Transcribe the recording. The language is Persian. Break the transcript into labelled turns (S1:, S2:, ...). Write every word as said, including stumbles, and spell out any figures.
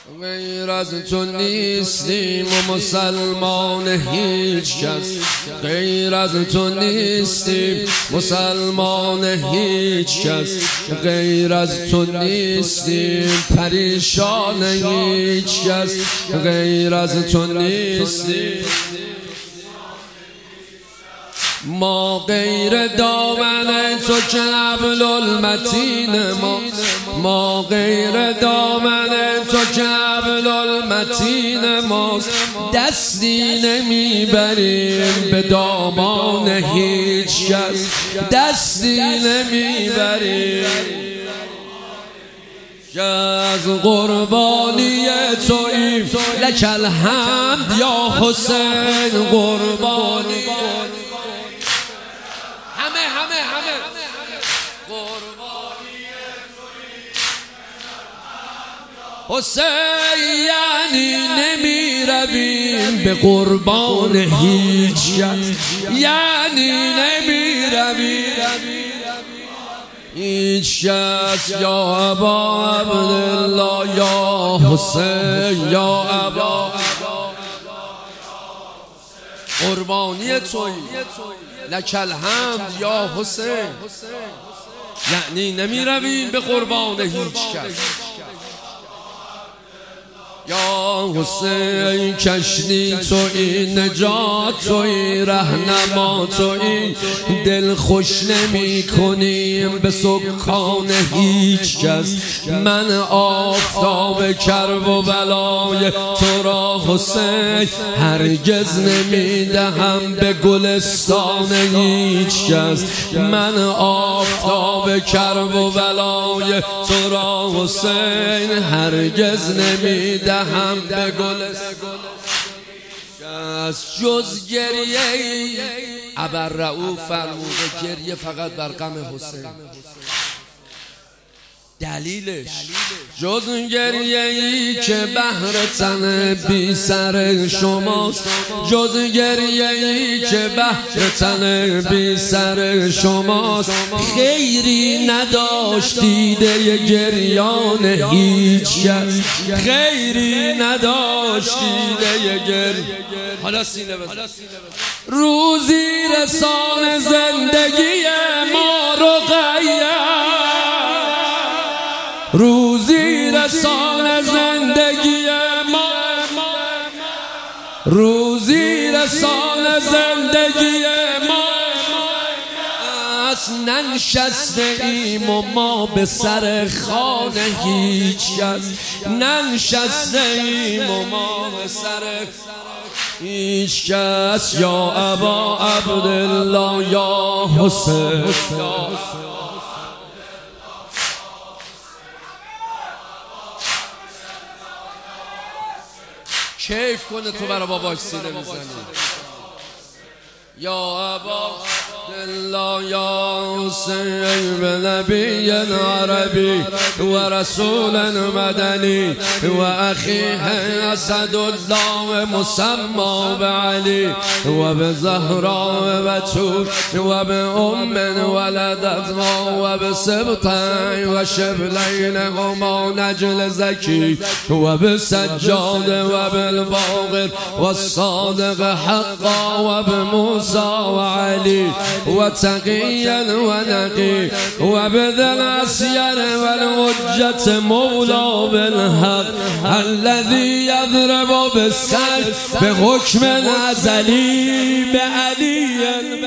S1: غیر از تو نیستیم و مسلمان هیچ کس، غیر از تو نیستیم مسلمان هیچ کس، غیر از تو نیستیم پریشان هیچ کس، غیر از تو نیستیم. ما غیر دامن تو که حبل المتین ماست، ما غیر دامن تو که حبل المتین ماست، دستی نمیبریم به دامان هیچ کس، دستی نمیبریم که از قربانی توییم. لک الحمد یا حسین، قربانی همه همه همه قربانی حسین، یعنی نمی رویم به قربان هیچ کس، یعنی نمی رویم هیچ کس. یا ابا عبدالله یا حسین، یا ابا قربانی تویی. لک الحمد یا حسین، یعنی نمی رویم به قربان هیچ کس. یا حسین کشتی تویی، نجات تویی، رهنما تویی، دل خوش نمی کنیم به سکان هیچ کس. من آفتاب کرب و بلای تو را حسین هرگز نمی دهم به گلستان هیچ کس. من آفتاب کرب و بلای تو را حسین هرگز نمی دهم هم به گلستان جز گریه. ابر رؤوف فرموده گریه فقط بر غم حسین. دلیلش جز گریه ای که بهر تن بی سر شماست، جز گریه ای که بهر تن بی سر شماست، خیری نداشت دیده گریان هیچ کس، خیری نداشت دیده گریان. حالا سینه بزن. روزی رسان زندگی ما رقیه، روزی رسان زندگی ما، روزی رسان زندگی ما است. ننشسته ایم و ما به سر خانه هیچ کس، ننشسته ایم و ما به سر هیچ کس. یا ابا عبدالله یا حسین، کیف کنه تو برا باباش سینه میزنی. یا ابا عبدالله یا حسین به نبی عربی و رسول مدنی و اخیه اسدالله مسمی به علی و به زهرا و بتول و به ام ولدتها و به سبطین و شبلین هما نجل زکی و به سجاد و بالباقر و صادق حقا و به موسی و علی و تقیا و نقی و بدل اسیر و الحجت مولا بالحق الذي يضرب بالسيف به حکم ازلی به علی